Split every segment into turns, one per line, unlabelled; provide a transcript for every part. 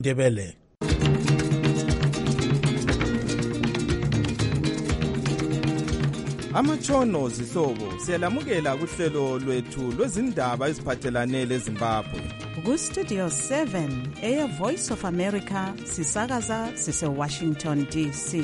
Ndebele. Amatshono zihlobo siyalamukela kuhlelo lwethu lwezindaba eziphathelane leZimbabwe.
Ku-Studio 7 Air Voice of America sisakaza sise-Washington DC.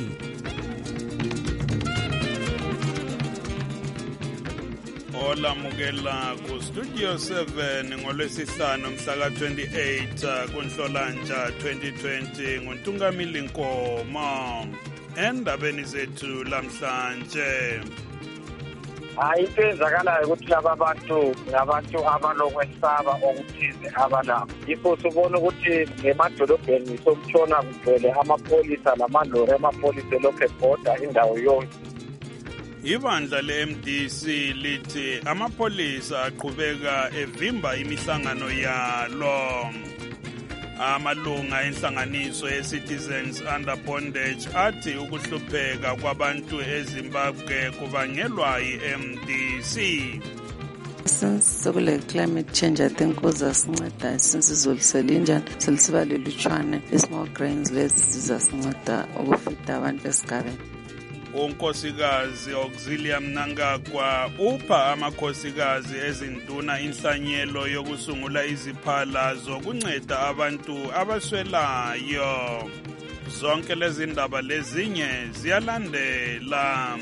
Olamukela ku-Studio 7 ngolwesihlanu mhla ka-28 kuNhlolanja 2020 nguNtungamili Nkoma. Endabeni zethu lamhlanje,
into ezakalayo ukuthi laba bantu ngabantu abalokwesaba okuthize abanabo. Yikho sibona ukuthi emadolobheni somtshona kugcwele amapholisa lamalori amapholisa elokhu ebhoda indawo yonke.
Ibandla le-MDC lithi amapholisa aqhubeka evimba imihlangano yalo. Amalunga enhlanganiso ye-Citizens Under Bondage athi ukuhlupheka kwabantu eZimbabwe kubangelwa yi-MDC.
Since sekule climate change, I think uzasinceda since izulu selinjani selisiba lelutshwane, small grains lezi zizasinceda ukufida abantu esigabeni.
Unkosikazi Auxilia Mnangagwa upha amakhosikazi ezinduna inhlanyelo yokusungula iziphala zokunceda abantu abaswelayo. Zonke lezi ndaba lezinye ziyalandela.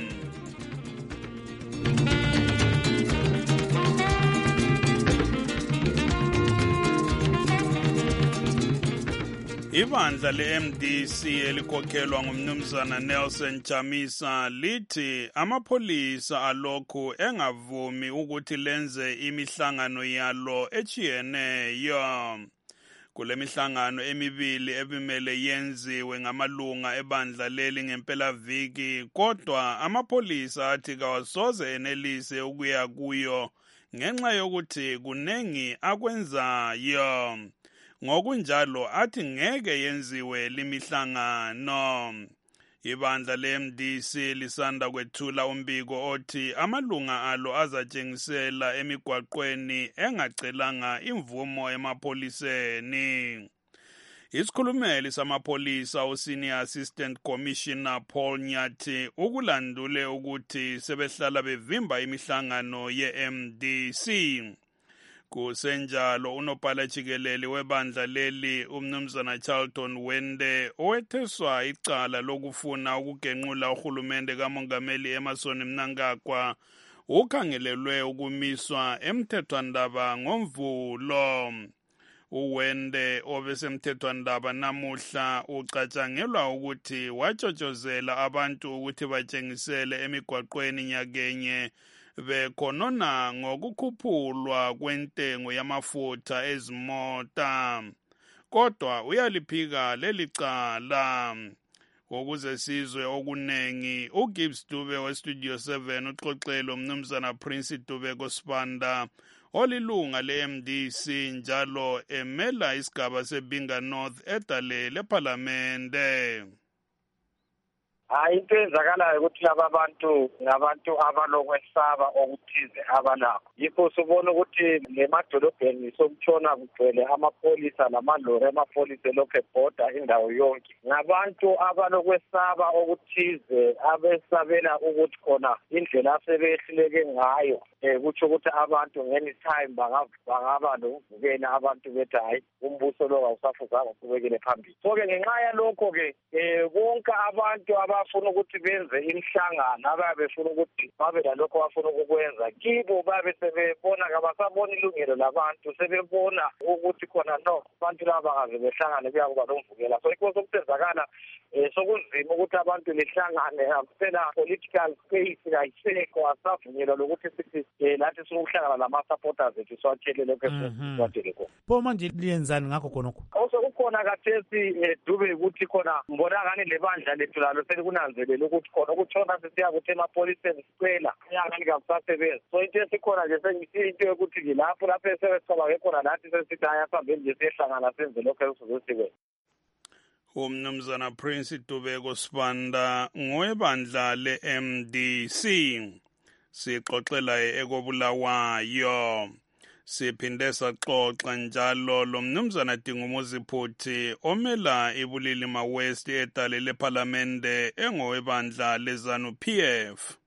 Ibandla le-MDC elikhokhelwa ngumnumzana Nelson Chamisa lithi amapholisa alokhu engavumi ukuthi lenze imihlangano yalo etshiyeneyo. Kule mihlangano emibili ebimele yenziwe ngamalunga ebandla leli ngempelaviki, kodwa amapholisa athi kawasoze enelise ukuya kuyo ngenxa yokuthi kunengi akwenzayo. Ngokunjalo athi ngeke yenziwe limihlangano. Ibandla le-MDC lisanda kwethula umbiko othi amalunga alo azatshengisela emigwaqweni engacelanga imvumo emapholiseni. Isikhulumeli samapholisa uSenior Assistant Commissioner Paul Nyathi ukulandule ukuthi sebehlala bevimba imihlangano ye-MDC. Kusenjalo unobhala jikelele webandla leli umnumzana Charlton Wende owetheswa icala lokufuna ukugenqula uhulumende kamongameli Emmerson Mnangagwa ukhangelelwe ukumiswa emthethwandaba ngoMvulo. Uwende obesemthethwandaba namuhla ucatshangelwa ukuthi watshotshozela abantu ukuthi batshengisele emigwaqweni nyakenye bekhonona ngokukhuphulwa kwentengo yamafutha ezimota. Kodwa uyaliphika leli cala. Ukuze sizwe okunengi, uGibbs Dube weStudio 7 uxoxele umnumzana Prince Dube Kosibanda olilunga le-MDC njalo emela isigaba seBinga North edale lephalamende.
Into ezakalayo ukuthi laba bantu ngabantu abalokwesaba okuthize abanabo. Yikho sibona ukuthi emadolobheni somtshona kugcwele amapholisa lamalori amapholisa elokhu ebhoda indawo yonke. Ngabantu abalokwesaba okuthize abesabela ukuthi khona indlela asebehluleke ngayo kutsho ukuthi abantu anytime bangaba lokuvukela abantu bethi hayi umbuso lo awusafuzanga uqhubekele phambili. So-ke ngenxa yalokho-ke bonke abantu abafuna ukuthi benze imihlangano ababe befuna ukuthi babe lalokho bafuna ukukwenza kibo babe sebebona kabasabona ilungelo labantu sebebona ukuthi khona no abantu laba kaze behlangane kuyakuba nomvukela. So ikho sokusenzakala sokunzima ukuthi abantu behlangane akusela political space kayisekho asavunyelwa lokuthi sithi lathi sokuhlangana lama-supporters ethu siwatshele lokho esiwatshele khona.
Pho manje liyenzani ngakho khonokho?
Kukhona kathesi Dube ukuthi khona mbonakani lebandla lethu lalo selikunanzelela ukuthi khona ukutshona sisiya kuthi emapholiseni sicela nyangani kakusasebenzi. So into esikhona nje sengisiyo ukuthi lapho esebesicabake khona lathi sesithi ayasambeni nje siyehlangana senze lokho esizosikwenza.
Umnumzana Prince Dube Kosibanda ngowebandla le-MDC. Sixoxela ekobulawayo. Siphinde saxoxa njalo lo mnumzana Dingumuzi Phuthi omela iBulilima West edale lePhalamende engowebandla leZANU-PF.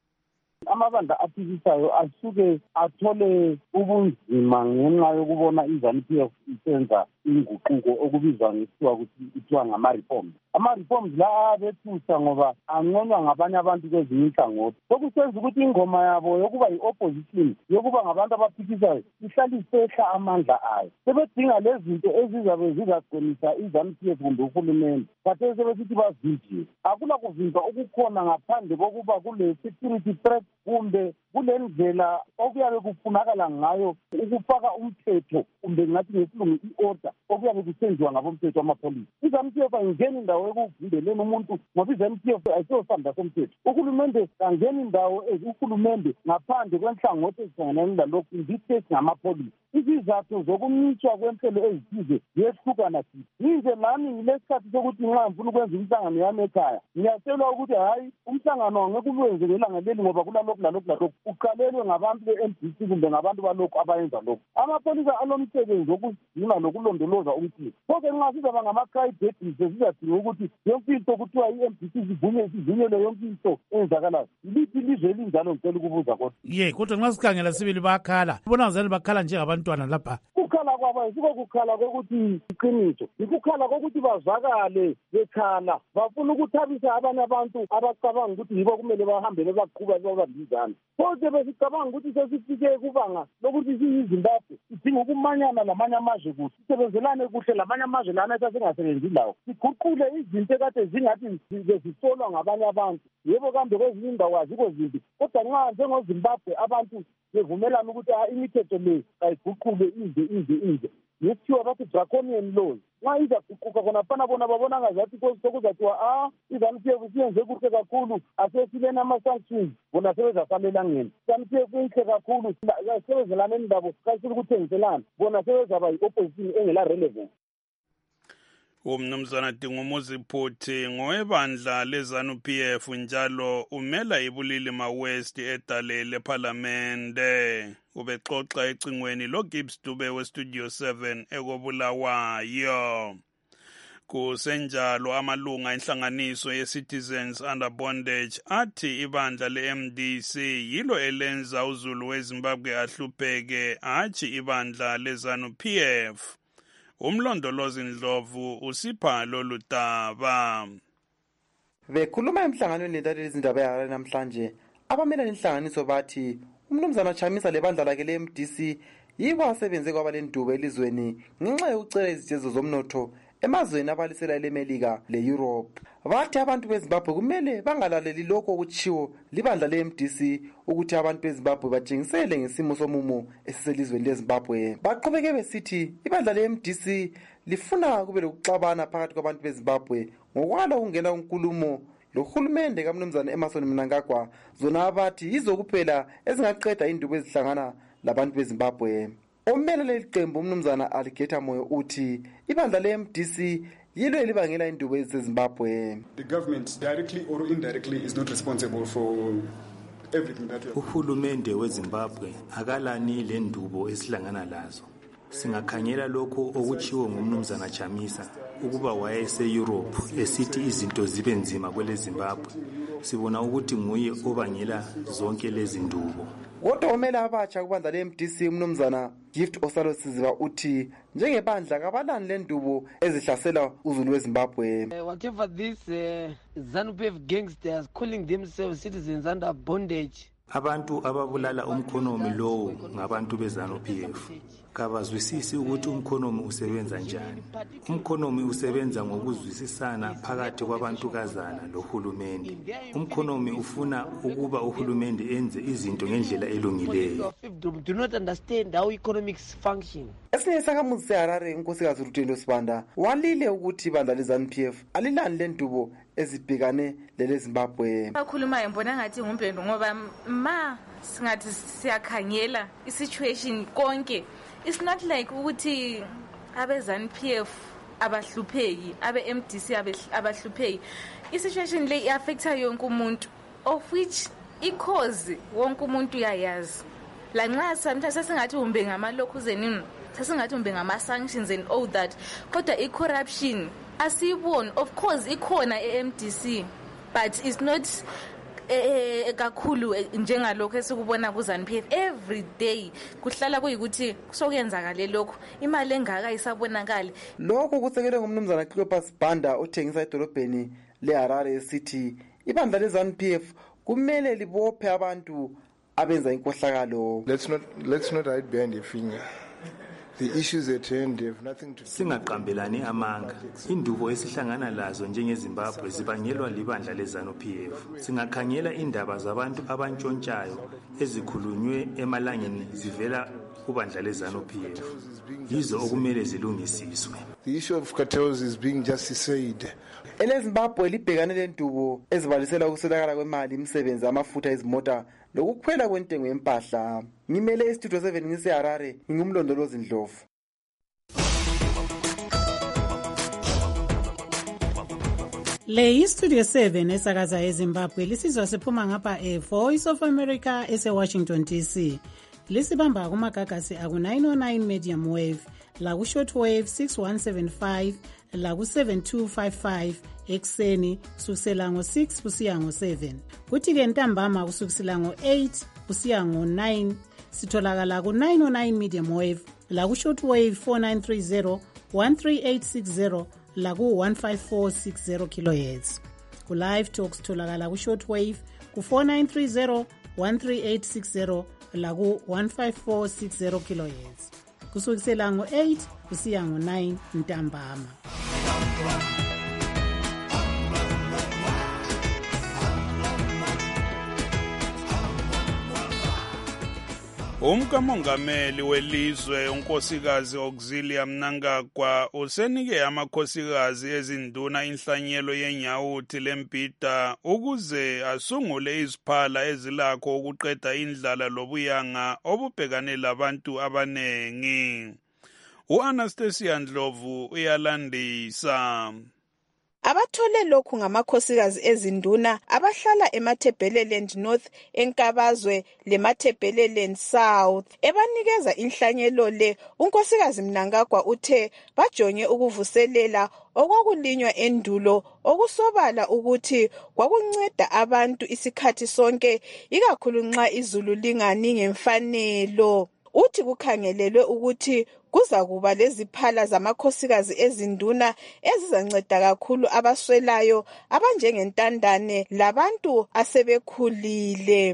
Amabandla aphikisayo asuke athole ubunzima ngenxa yokubona iZANU-PF isenza inguquko okubizwa kuthiwa ngama-reforms. Ama-reforms la abethusa ngoba anconywa ngabanye abantu kwezinye inhlangothi. Sokusenza ukuthi ingoma yabo yokuba yi-opposition, yokuba ngabantu abaphikisayo, ihlale isehla amandla ayo. Sebedinga lezi zinto ezizabe zizagcinisa iZANU-PF kumbe uhulumende. Khathesi sebesithi bavinjiwe. Akula kuvinjwa okukhona ngaphandle kokuba kule security threat kumbe kule ndlela okuyabe kufunakala ngayo ukufaka umthetho kumbe ngathi ngesilungu i-order okuyabe kusenziwa ngabomthetho wamapholisa. iZANU-PF ayingeni indawo ekuvimbeleni umuntu ngoba iZANU-PF ayisosandla somthetho. Uhulumende kangeni indawo uhulumende ngaphandle kwenhlangothi ezihlanganani lalokhu indithe ngamapholisa. Izizathu zokumiswa kwenhlelo ezithize ziyehlukana sithi. Yinje nami ngilesikhathi sokuthi nxa ngifuna ukwenza umhlangano yami ekhaya ngiyatshelwa ukuthi hayi umhlangano angeke uwenze ngelanga leli ngoba kulalokhu lalokhu uqalelwe ngabantu be-MDC kumbe ngabantu balokhu abayenza lokhu. Amapholisa alomsebenzi wokugcina lokulondoloza umthetho. Konke nxa sizaba ngama-crybabies sizadinga ukuthi yonke into kuthiwa i-MDC sivunyelwe yonke into eyenzakalayo. Yiliphi ilizwe elinjalo ngicela ukubuza kodwa.
Kodwa nxa sikhangela sibili bakhala. Bona ngazali bakhala njengabantwana lapha.
Ukukhala kwabo ayisiko kukhala kokuthi iqiniso. Ikukhala kokuthi bazakale bekhala. Bafuna ukuthabisa abanye abantu abacabanga ukuthi yibo kumele bahambele baqhuba babambizana. Kodwa besicabanga ukuthi sesifike kubanga lokuthi siyiZimbabwe sidinga ukumanyana lamanye amazwe kuhle. Sisebenzelane kuhle lamanye amazwe lana esasingasebenzi lawo. Siguqule izinto ekade zingathi zisolwa ngabanye abantu. Yebo kambe kwezinye indawo azikho zimbi. Kodwa nxa njengoZimbabwe abantu bevumelana ukuthi imithetho le ayiguqule ize. Yethiwa bathi draconian laws. Nxa izaguquka khona fana bona babona ngazathi sokuzathiwa iZANU-PF siyenze kuhle kakhulu asesileni ama-sanctions bona sebezasalela ngeni. iZANU-PF inhle kakhulu sebezelaneni labo kasile ukuthengiselana bona sebezaba yi-opposition engela relevance.
Umnumzana Dingumuzi Phuthi ngowebandla leZANU-PF njalo umela iBulilima West edale lePhalamende. Ubexoxa ecingweni loGibbs Dube weStudio 7 ekobulawayo. Kusenjalo amalunga enhlanganiso ye-Citizens Under Bondage athi ibandla le-MDC yilo elenza uZulu weZimbabwe ahlupheke hatshi ibandla leZANU-PF. Umlondolozi Ndlovu usipha lolu daba.
Bekhuluma emhlanganweni lentatheleli izindaba yayo namhlanje, abamela inhlanganiso bathi umnumzana Chamisa lebandla lakhe le-MDC yibo asebenze kwabalendubo elizweni ngenxa yokucela izijezo zomnotho emazweni abalisela leMelika le-Europe. Bathi abantu beZimbabwe kumele bangalaleli lokho okutshiwo libandla le-MDC ukuthi abantu beZimbabwe batshengisele ngesimo somumo esiselizweni leZimbabwe. Baqhubeke besithi ibandla le-MDC lifuna kube lokuxabana phakathi kwabantu beZimbabwe ngokwala ukungena kunkulumo lohulumende kaMnumzana Emmerson Mnangagwa zona abathi yizo kuphela ezingaqeda indubo ezihlangana labantu beZimbabwe. Omela leli qembu umnumzana Alligator Moyo uthi ibandla le-MDC yilo elibangela indubo eziseZimbabwe.
The government directly or indirectly is not responsible for everything that
uhulumende weZimbabwe akalani le ndubo esihlangana lazo. Singakhangela lokho okutshiwo ngumnumzana Chamisa ukuba wayese-Europe esithi izinto zibe nzima kwele Zimbabwe. Sibona ukuthi nguye obangela zonke lezi ndubo.
Kodwa omela abatsha kubandla le-MDC umnumzana Gift Osalo Siziba uthi njengebandla kabalani lendubo ezihlasela uZulu weZimbabwe.
Whatever these ZANU-PF gangsters calling themselves citizens under bondage.
Abantu ababulala umkhonomi lowo ngabantu beZANU-PF. Kabazwisisi ukuthi umkhonomi usebenza njani. Umkhonomi usebenza ngokuzwisisana phakathi kwabantukazana lohulumende. Umkhonomi ufuna ukuba uhulumende enze izinto ngendlela elungileyo.
Do not understand how economics function.
Esinye sakamuzi seHarare unkosikazi Rutendo Sibanda walile ukuthi ibandla leZANU-PF alilani lendubo ezibhekane leleZimbabwe.
Bakhuluma ngibona ngathi ngumpendo ngoba singathi siyakhangela isituation konke. It's not like ukuthi abeZANU-PF abahlupheki, abe-MDC abahlupheki. Isituation le affecta yonke umuntu, of which i-cause wonke umuntu uyayazi. lanxa sometimes sesingathi umbe ngama-lokhuzeni sesingathi umbe ngama-sanctions and all that kodwa i-corruption asiyiboni. Of course ikhona e-MDC but it's not kakhulu njengalokho esikubona ku-ZANU-PF. Every day kuhlala kuyikuthi sokuyenzakale lokho, imali engaka isabonakali.
Lokho kusekelwe ngumnumzana Cleopas Banda othengisa edolobheni leHarare esithi ibandla leZANU-PF kumele libophe abantu abenza inkohlakalo.
Let's not hide behind a finger. The issues at hand have nothing to do.
Singaqambelani amanga. Indubo esihlangana lazo njengeZimbabwe zibangelwa libandla leZANU-PF. Singakhangela indaba zabantu abantshontshayo ezikhulunywe emalangeni zivela kubandla leZANU-PF. Yizo okumele zilungisiswe.
The issue of cartels is being justified.
EleZimbabwe libhekane lendubo ezibalisela ukuswelakala kwemali, imisebenzi, amafutha ezimota lokukhwela kwentengo yempahla. Ngimele iStudio 7 ngiseHarare, ngingumlondolozi Ndlovu.
Le iStudio 7 esakaza eZimbabwe lisizwa siphuma ngapha Voice of America eseWashington DC. Lisibamba kumagagasi aku-909 medium wave, laku-short wave 6175, laku-7255 ekseni kusukisela ngo-6 kusiya ngo-7. Kuthi-ke ntambama kusukisela ngo-8 kusiya ngo-9 sitholakala ku-909 medium wave, laku-short wave 4930, 13860, laku-15460 kHz. Ku-live talk sitholakala ku-short wave ku-4930, 13860, laku-15460 kHz. Kusukisela ngo-8 kusiya ngo-9 ntambama.
Umkamongameli welizwe unkosikazi Auxilia Mnangagwa usenike amakhosikazi ezinduna inhlanyelo yenyawuthi lembida ukuze asungule iziphala ezilakho ukuqeda indlala lobuyanga obubhekane labantu abanengi. U-Anastasia Ndlovu uyalandisa.
Abathole lokhu ngamakhosikazi ezinduna abahlala eMatabeleland North, eNkabazwe leMatabeleland South. Ebanikeza inhlanyelo le, unkosikazi Mnangagwa uthe bajonge ukuvuselela okwakulinywa endulo okusobala ukuthi kwakunceda abantu isikhathi sonke, ikakhulu nxa izulu lingani ngemfanelo. Uthi kukhangelelwe ukuthi kuza kuba leziphala zamakhosikazi ezinduna ezizanceda kakhulu abaswelayo abanjengentandane labantu asebekhulile.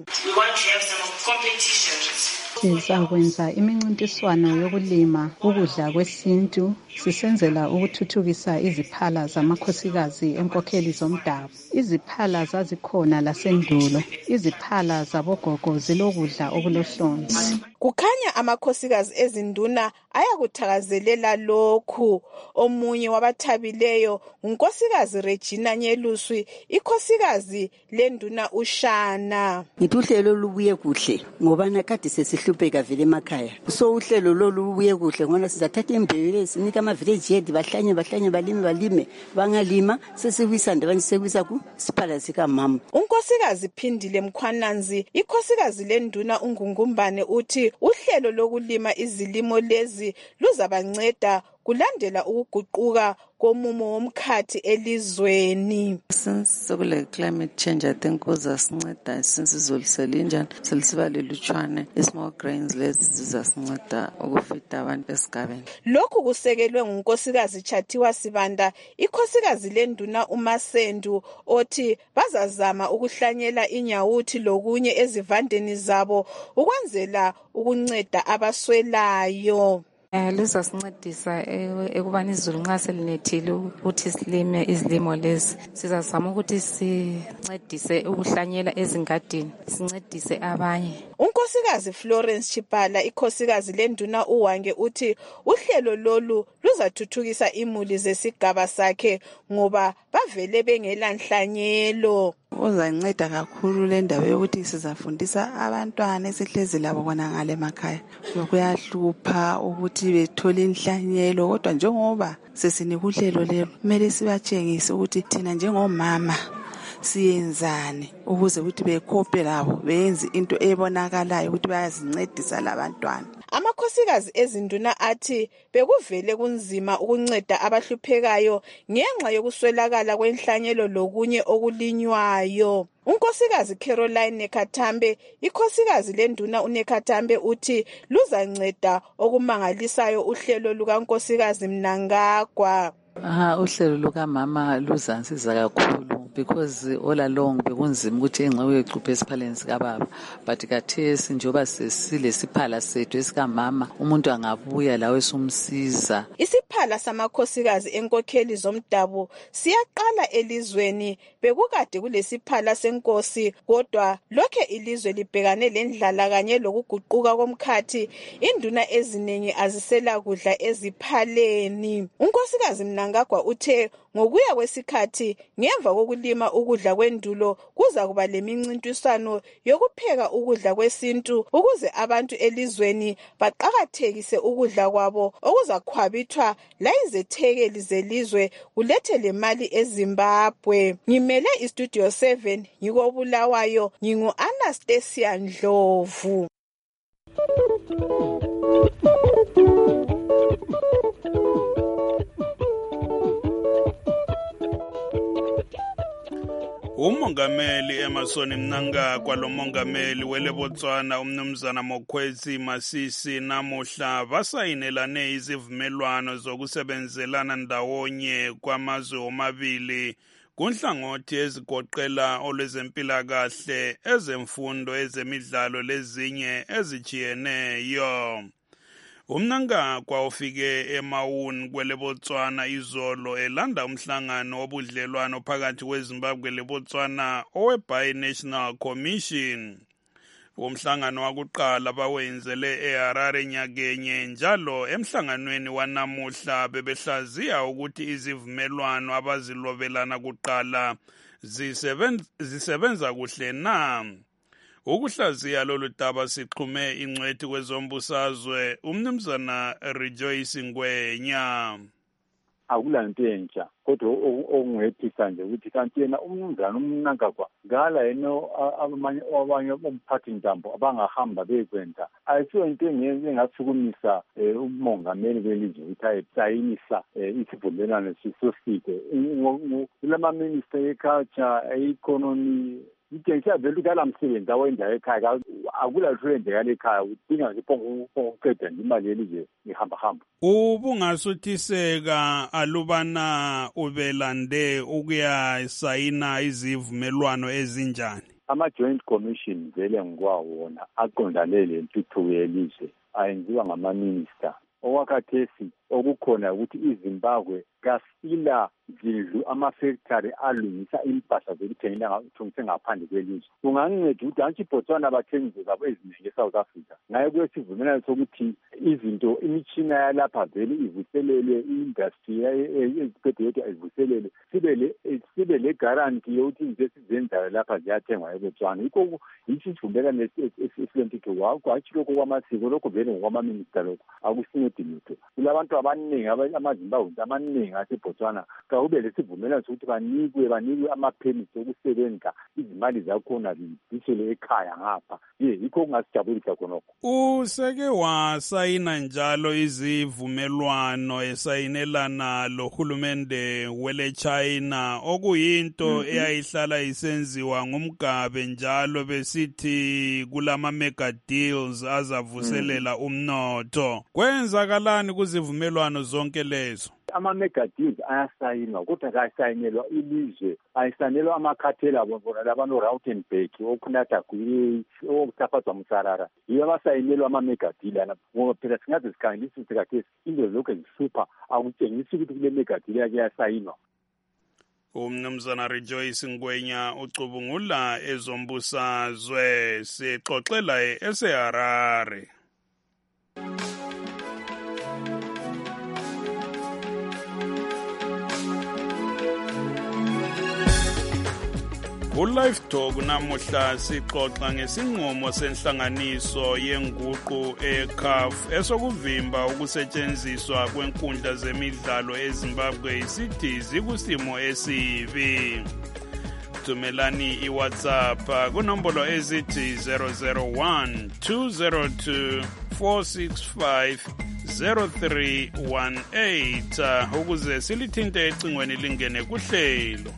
Sizakwenza imincintiswano yokulima ukudla kwesintu sisenzela ukuthuthukisa iziphala zamakhosikazi enkokheli zomdabu. Iziphala zazikhona lasendulo, iziphala zabogogo zilokudla okulohlonzi.
Kukhanya amakhosikazi ezinduna ayakuthakazelela lokhu. Omunye wabathabileyo unkosikazi Regina Nyeluswi, ikhosikazi lenduna uShana.
Ngithuhlelo lubuye kuhle ngoba nakade sesihlupheka vele emakhaya. So uhlelo lolu lubuye kuhle ngoba sizathatha imbewu sinika ama-village head bahlanye balime bangalima sesiwisa ndabanye sekuwisa ku siphala sikamama.
Unkosikazi Phindile Mkhwananzi, ikhosikazi lenduna uNgungumbane uthi uhlelo lokulima izilimo lezi luzabanceda kulandela ukuguquka komumo womkhathi elizweni.
Since sokule climate change, I think kuzasinceda since izolisela injani selisiba lelutshwane small grains lezi zizasinceda ukufita abantu esigabeni.
Lokhu kusekelwe ngunkosikazi Chathiwa Sibanda, ikhosikazi lenduna uMasendu othi bazazama ukuhlanyela inyawuthi lokunye ezivandeni zabo ukwenzela ukunceda abaswelayo.
Lizasincedisa ekubani izulu nxa selinethile ukuthi silime izilimo lezi. Sizazama ukuthi sincedise ukuhlanyela ezingadini, sincedise abanye.
Unkosikazi Florence Chipala, ikhosikazi lenduna uWange uthi uhlelo lolu luzathuthukisa imuli zesigaba sakhe ngoba bavele bengela nhlanyelo.
Uzanceda kakhulu le ndaba yokuthi sizafundisa abantwana esihlezi labo bona ngale emakhaya. Kuyahlupha ukuthi bethole inhlanyelo kodwa njengoba sesinika uhlelo lelo kumele sibatshengise ukuthi thina njengomama siyenzani ukuze ukuthi bekhophe labo beyenze into ebonakalayo ukuthi bayazincedisa labantwana.
Amakhosikazi ezinduna athi bekuvele kunzima ukunceda abahluphekayo ngenxa yokuswelakala kwenhlanyelo lokunye okulinywayo. Unkosikazi Caroline Nekhatambe, ikhosikazi lenduna uNekhatambe uthi luzanceda okumangalisayo uhlelo lukankosikazi Mnangagwa.
Uhlelo lukamama luzansiza kakhulu because all along bekunzima ukuthi engxenye yecuphe esiphaleni sikababa, but kathesi njoba silesiphala sethu esikamama umuntu angabuya lawe sumsiza.
Isiphala samakhosikazi enkokheli zomdabu siyaqala elizweni. Bekukade kulesiphala senkosi, kodwa lokho ilizwe libhekane lendlala kanye lokuguquka komkhathi, induna eziningi azisela kudla eziphaleni. Unkosikazi Mnangagwa uthe ngokuya kwesikhathi ngemva kokulima ukudla kwendulo kuza kuba lemincintiswano yokupheka ukudla kwesintu ukuze abantu elizweni baqakathekise ukudla kwabo okuzakhwabithwa la izethekeli zelizwe kulethe le mali eZimbabwe. Ngimele iStudio 7 ngikobulawayo, ngingu Anastasia Ndlovu.
Umongameli Emmerson Mnangagwa lomongameli weleBotswana umnumzana Mokwetsi Masisi namuhla basayinelane izivumelwano zokusebenzelana ndawonye kwamazwe omabili kunhlangothi ezigoqela olwezempilakahle, ezemfundo, ezemidlalo lezinye ezijiyeneyo. Umnangagwa ufike eMaun kweleBotswana izolo elanda umhlangano wobudlelwano phakathi kweZimbabwe leBotswana owe-Bi-National Commission. Umhlangano wakuqala bawenzele eHarare nyakenye, njalo emhlanganweni wanamuhla bebehlaziya ukuthi izivumelwano abazilobelana kuqala zisebenza kuhle na. Ukuhlaziya lolu daba sixhume ingcwethi kwezombusazwe umnumzana Rejoice Ngwenya.
Akulanto entsha kodwa okungethisa nje ukuthi kanti yena umnumzana uMnangagwa ngala yena abanye umphathi ntambo abangahamba bekwenza ayisiyo into engathukumisa umongameli welizwe ukuthi ayisayinisa isivumelwano sisoside kulama minister eculture, economy Ithengiswa vele ukala msebenzi awenza ekhaya akula hlwendekala ekhaya udinga nje ukuqeda imali yelizwe ihamba.
Ubungasuthiseka alubana ubelande ukuyasayina izivumelwano ezinjani?
Ama-Joint Commission vele ngikwawona aqondane lentuthuko yelizwe ayenziwa ngama-minister. Okwakhathesi okukhona ukuthi iZimbabwe kasila zindlu amafactory alungisa impahla zokuthengisa ngaphandle kwelizwe. Kunganceda ukuthi antshi iBotswana bathengise zabo eziningi eSouth Africa. Ngaye kwesivumelwano sokuthi izinto imitshina yalapha vele ivuselele i-industry eziphethe ivuselele sibe le guarantee yokuthi izinto esizenzayo lapha ziyathengwa eBotswana. Yikho isivumelwano esilentutho wakho hatshi lokho kwamasiko lokho vele ngokwamaminister lokho akusincedi lutho. Kulabantu abaningi amaZimbabwe amaningi aseBotswana kawube lesivumelwano sokuthi banikwe ama-permits okusebenza izimali zakhona zibuyisele ekhaya ngapha. Yikho kungasijabulisa khonokho.
Useke wasayina njalo izivumelwano esayinelana lohulumende wele China okuyinto eyayihlala isenziwa ngumgabe njalo besithi kulama mega deals azavuselela umnotho. Kwenzakalani kuzivumelwano zonke lezo?
Ama-mega deals ayasayinwa kodwa kayisayinelwa ilizwe, ayisayinelwa amakhathela bona labano Rautenburg okunatha okuthaphazwa Msarara. Yiyo abasayinelwa ama-mega deal ngoba phela singaze sikhangelisa ukuthi kathesi into lokhu zihlupha akutshengisi ukuthi kule mega deal yake yasayinwa.
Umnumzana Rejoice Ngwenya ucubungula ezombusazwe sixoxela eSeharare. Live Talk namuhla sixoxa ngesinqumo senhlanganiso yenguqu eCAF esokuvimba ukusetshenziswa kwenkundla zemidlalo eZimbabwe isithi zikusimo esibi. thumelani iWhatsApp kunombolo ezithi 001 202 465 0318 ukuze silithinte ecingweni lingene kuhlelo.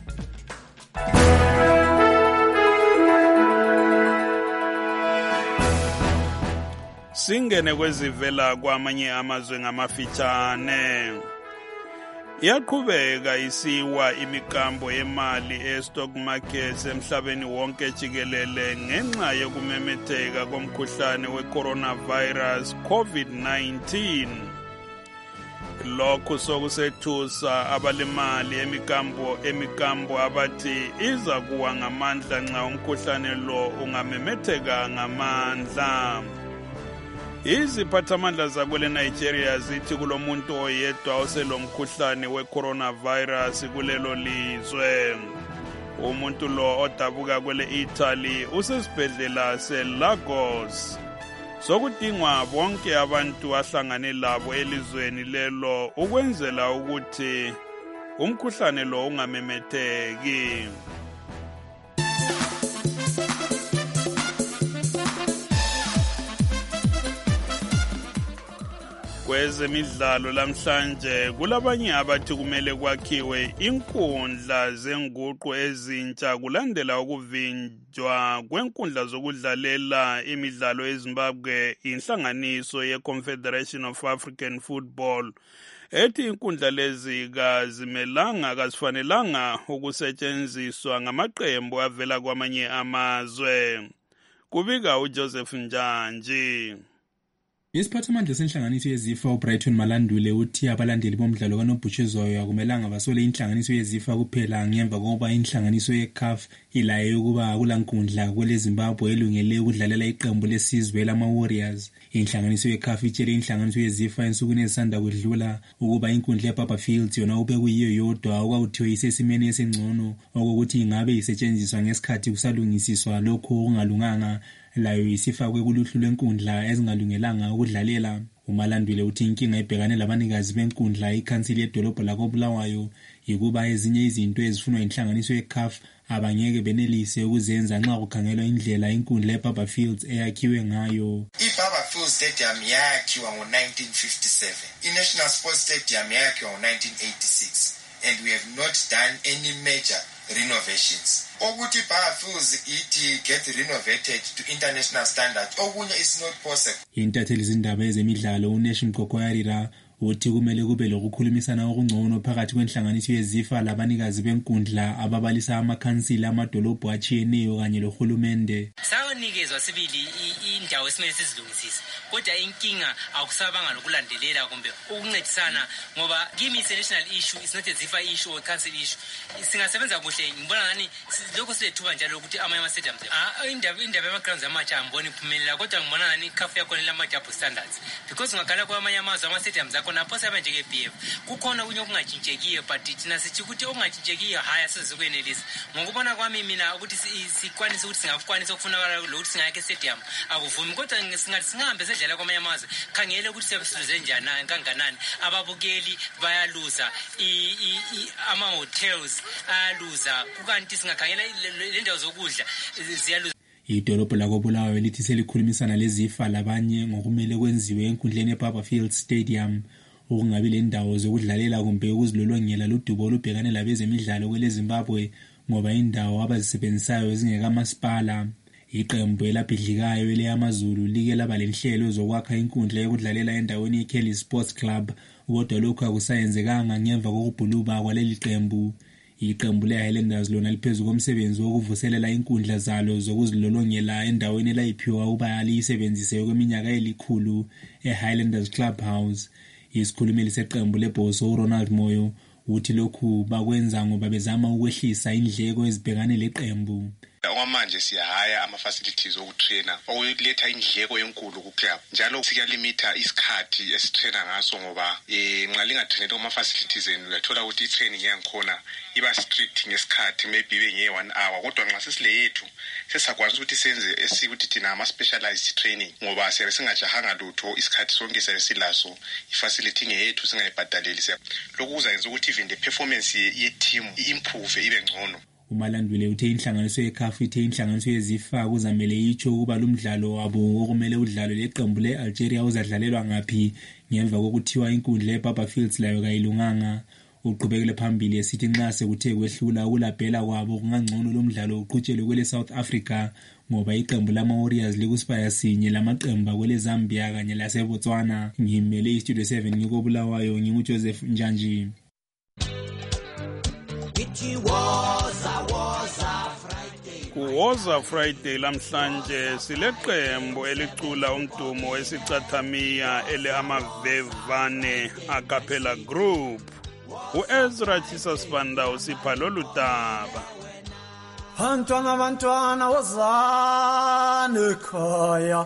Singene kwezivela kwamanye amazwe ngamafitshane. Iyaqhubeka isiwa imikambo yemali e-stock markets emhlabeni wonke jikelele ngenxa yokumemetheka komkhuhlane we-coronavirus COVID-19. Lokhu sokusethusa abalemali emikambo abathi iza kuwa ngamandla nxa umkhuhlane lo ungamemetheka ngamandla. Iziphathamandla zakwele Nigeria zithi kulomuntu oyedwa oselomkhuhlane we-coronavirus kulelo lizwe. Umuntu lo odabuka kwele Italy usesibhedlela se-Lagos. Sokudingwa bonke abantu ahlangane labo elizweni lelo ukwenzela ukuthi umkhuhlane lo ungamemetheki. Kwezemidlalo lamhlanje kulabanye abathi kumele kwakhiwe inkundla zenguqu ezintsha kulandela ukuvinjwa kwenkundla zokudlalela imidlalo eZimbabwe inhlanganiso ye-Confederation of African Football ethi inkundla lezi kazifanelanga ukusetshenziswa ngamaqembu avela kwamanye amazwe. Kubika uJoseph Njanji.
Isiphathamandla senhlanganiso yeZIFA uBrighton Malandule uthi abalandeli bomdlalo kaNobhutshuzwayo akumelanga basole inhlanganiso yeZIFA kuphela ngemva kokuba inhlanganiso yeCAF ilaye ukuba kulankundla kwele Zimbabwe elungele ukudlalela iqembu lesizwe lama-Warriors. Inhlanganiso yeCAF itshele inhlanganiso yeZIFA ensukwini ezisanda kudlula ukuba inkundla yeBaba Fields yona ube kuyiyo yodwa okwakuthiwe isesimeni esingcono okokuthi ingabe isetshenziswa ngesikhathi kusalungisiswa lokho okungalunganga layo isifakwe kuluhlu lwenkundla ezingalungelanga ukudlalela. uMalandule uthi inkinga ebhekane labanikazi benkundla ikhansili yedolobho lakoBulawayo yikuba ezinye izinto ezifunwa inhlanganiso yeCAF abangeke benelise ukuzenza nxa kukhangelwa indlela inkundla yeBaba Fields eyakhiwe ngayo.
iBaba Fields Stadium yakhiwa ngo-1957, iNational Sports Stadium yakhiwa ngo-1986, and we have not done any major renovations. Ukuthi Baba Fields it get renovated to international standards okunye is not possible.
Intatheli zindaba ezemidlalo uNeshi Mgokwayarira uthi kumele kube lokukhulumisana okungcono phakathi kwenhlanganiso yeZIFA labanikazi benkundla ababalisa amakhansili amadolobho achiyeneyo kanye lohulumende.
Sawonikezwa sibili indawo esimele sizilungisise, kodwa inkinga akusabanga lokulandelela kumbe ukuncedisana ngoba kimi international issue is not a ZIFA issue or council issue. Singasebenza kuhle ngibona ngani lokho silethuba njalo ukuthi amanye ama-stadiums indaba yama-grounds amatsha amboni iphumelela, kodwa ngibona ngani CAF yakhona lama-double standards because ngakhala kwamanye amazwe ama-stadiums akhona apho sebenje nge-BF kukhona kunye okungatshintshekiyo, but thina sithi ukuthi okungatshintshekiyo hhayi asizokwenelisa. Ngokubona kwami mina ukuthi sikwanise ukuthi singakukwanisa ukufunakala lokuthi singayakhe stadium akuvumi, kodwa singathi singahambe sedlela kwamanye amazwe khangele ukuthi siyabesiluze njani kanganani. Ababukeli bayaluza, ama-hotels ayaluza, kukanti singakhangela le ndawo zokudla ziyaluza.
Idolobho lakoBulawayo lithi selikhulumisana leZIFA labanye ngokumele kwenziwe enkundleni yeBaba Fields Stadium okungabi lendawo zokudlalela kumbe ukuzilolongela ludubo olubhekane labezemidlalo kwele Zimbabwe ngoba indawo abazisebenzisayo zingekamasipala. Iqembu elabhidlikayo eleyamazulu like laba lenhlelo zokwakha inkundla yokudlalela endaweni yeKelly Sports Club, kodwa lokhu akusayenzekanga ngemva kokubhuluba kwaleli qembu. Iqembu leHighlanders lona liphezu komsebenzi wokuvuselela inkundla zalo zokuzilolongela endaweni elayiphiwa ukuba liyisebenzise kweminyaka elikhulu eHighlanders Clubhouse. Isikhulumeli seqembu leBhoso uRonald Moyo uthi lokhu bakwenza ngoba bezama ukwehlisa indleko ezibhekane leqembu.
Okwamanje siyahaya ama-facilities okutrainer okuletha indleko enkulu kuclub, njalo siyalimita isikhathi esitrainer ngaso ngoba nxa lingatrainele kuma-facilities enu uyathola ukuthi i-training yangikhona iba strict ngesikhathi, maybe ibe nge-1 hour, kodwa nxa sesile yethu sesakwanisa ukuthi senze esikuthi thina ama-specialized training ngoba siyabe singajahanga lutho isikhathi sonke siyabe silaso, i-facility ngeyethu singayibhadaleli. Lokhu kuzayenza ukuthi even the performance ye-team i-improve ibe ngcono.
uMalandule uthe inhlanganiso yeCAF ithe inhlanganiso yezifa kuzamele itsho ukuba lumdlalo wabo okumele udlalwe leqembu leAlgeria uzadlalelwa ngaphi ngemva kokuthiwa inkundla eBaba Fields layo kayilunganga. Uqhubekele phambili esithi nxa sekuthe kwehlula ukulabhela kwabo kungangcono lomdlalo uqhutshelwe kwele South Africa ngoba iqembu lama-Warriors likusipaya sinye lamaqembu kwele Zambia kanye laseBotswana. Ngimele iStudio 7 ngikobulawayo nginguJoseph Njanji.
Kuwoza Friday lamhlanje sileqembu elicula umdumo wesicathamiya ele Amavevane a cappella group. uEzra Chisasibanda usipha lolu daba.
Bantwana wozani ekhaya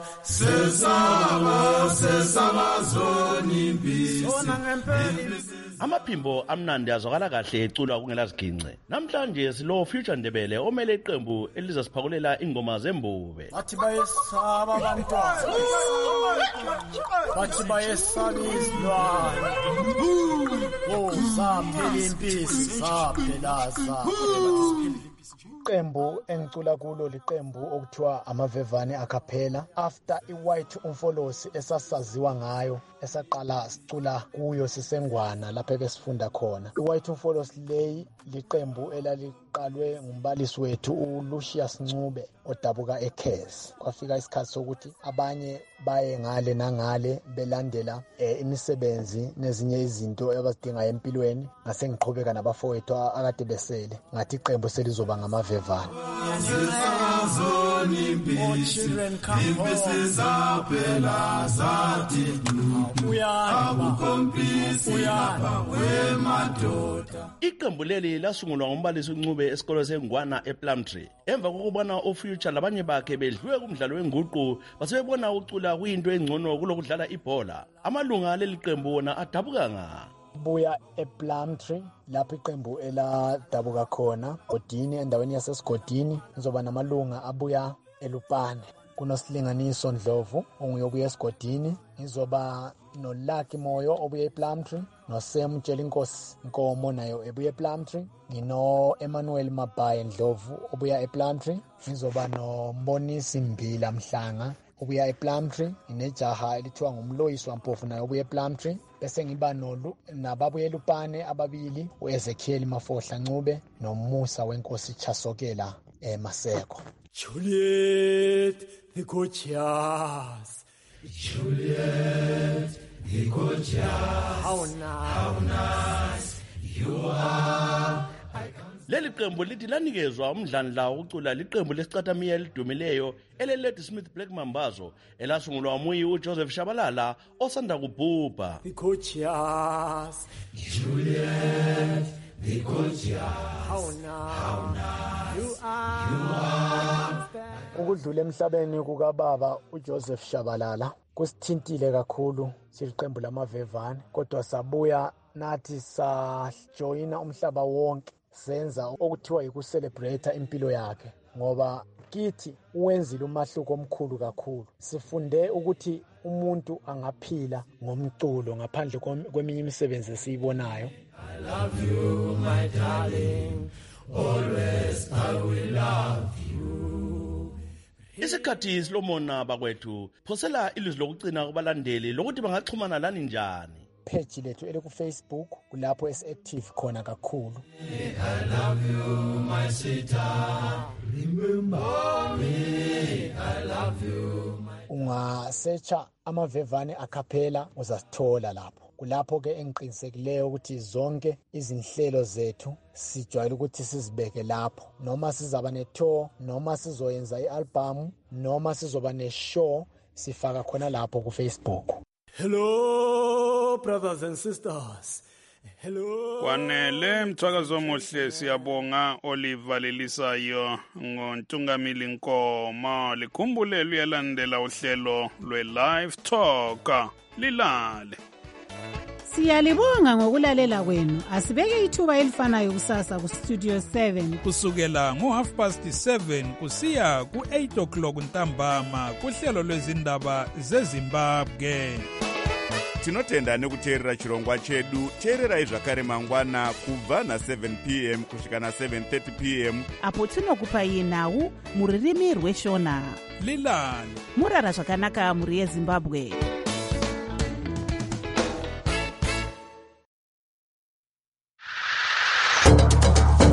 sesaba zoni impisi.
Amaphimbo amnandi azwakala kahle ecula kungela zigince. Namhlanje silo Future Ndebele omele iqembu elizasiphakulela ingoma zembube.
Bathi bayesaba abantwana. Bathi bayesaba izilwane. Zaphela impisi, zaphela. Iqembu engicula kulo liqembu okuthiwa Amavevane a cappella after iWhite Umfolosi esasaziwa ngayo esaqala sicula kuyo sisengwana lapha besifunda khona. iWhite Umfolosi leyi liqembu elaliqalwe ngumbalisi wethu uLucius Ncube odabuka eKhez. Kwafika isikhathi sokuthi abanye baye ngale nangale belandela imisebenzi nezinye izinto abazidingayo empilweni. Ngase ngiqhubeka nabafowethu akade besele ngathi iqembu selizoba ngamavevane.
Iqembu leli lasungulwa ngumbalisi uNcube esikole sengwana ePlumtree. Emva kokubona uFuture labanye bakhe bedlwe kumdlalo wenguqu basebebona ucula kuyinto engcono kulokudlala ibhola. Amalunga leli qembu wona adabuka nga
buya ePlumtree lapho iqembu eladabuka khona Godini endaweni yaseSigodini. Ngizoba namalunga abuya eLupane kunosilinganiso Ndlovu onguyobuya eSigodini. Ngizoba noLucky Moyo obuya ePlumtree, noSam Tshelinkosi Nkomo nayo ebuya ePlumtree, ngino Emmanuel Mabaye Ndlovu obuya ePlumtree. Ngizoba noMbonisi Mbila Mhlanga obuya ePlumtree, inejaha elithiwa nguMloyiswa Mpofu nayo obuya ePlumtree. Bese ngiba nababuya eLupane ababili uEzekiel Mafohla Ncube noMusa Wenkosi Chasokela Maseko. Juliet the gorgeous, Juliet the gorgeous, how nice you are.
Leli qembu lithi lanikezwa umdlandla ucula liqembu lesicathamiya elidumileyo eleledi Smith Black Mambazo elasungulwa umuyi uJoseph Shabalala osanda kubhubha.
The gorgeous, Juliet the gorgeous, how nice you are. Ukudlula emhlabeni kukaBaba uJoseph Shabalala kusithintile kakhulu siliqembu lamavevane, kodwa sabuya nathi sajoyina umhlaba wonke senza okuthiwa yikuselebrate impilo yakhe, ngoba kithi uwenzile umahluko omkhulu kakhulu. Sifunde ukuthi umuntu angaphila ngomculo ngaphandle kweminye imisebenzi esiyibonayo. I love you my darling, always I will love you.
Isikhathi silomona bakwethu, phosela ilizwi lokucina kubalandeli lokuthi bangaxhumana lani njani.
Page lethu eliku Facebook kulapho esi-active khona kakhulu.
I love you my sweetheart, remember me, I love you my...
Ungasearcha Amavevane a cappella uzasithola lapho. Kulapho ke engiqinisekileyo ukuthi zonke izinhlelo zethu sijwayele ukuthi sizibeke lapho, noma sizaba ne-tour, noma sizoyenza i-album, noma sizoba ne-show, sifaka khona lapho ku Facebook. Hello brothers and sisters. Hello.
Kwanele mthakazo omuhle siyabonga Oliver Lelisayo ngontungamili Nkomo likhumbule luyalandela uhlelo lwe-Live Talk lilale.
Siyalibonga ngokulalela kwenu. Asibeke ithuba elifanayo kusasa ku Studio 7
kusukela ngo7:30 kusiya ku8:00 ntambama kuhlelo lwezindaba zeZimbabwe.
tinotenda nekuteerera chirongwa chedu. Teererai zvakare mangwana kubva na7 p.m. kusvika na7:30 p.m.
apo tinokupai nhau mururimi rweshona.
Lilan
murara zvakanaka muri yeZimbabwe.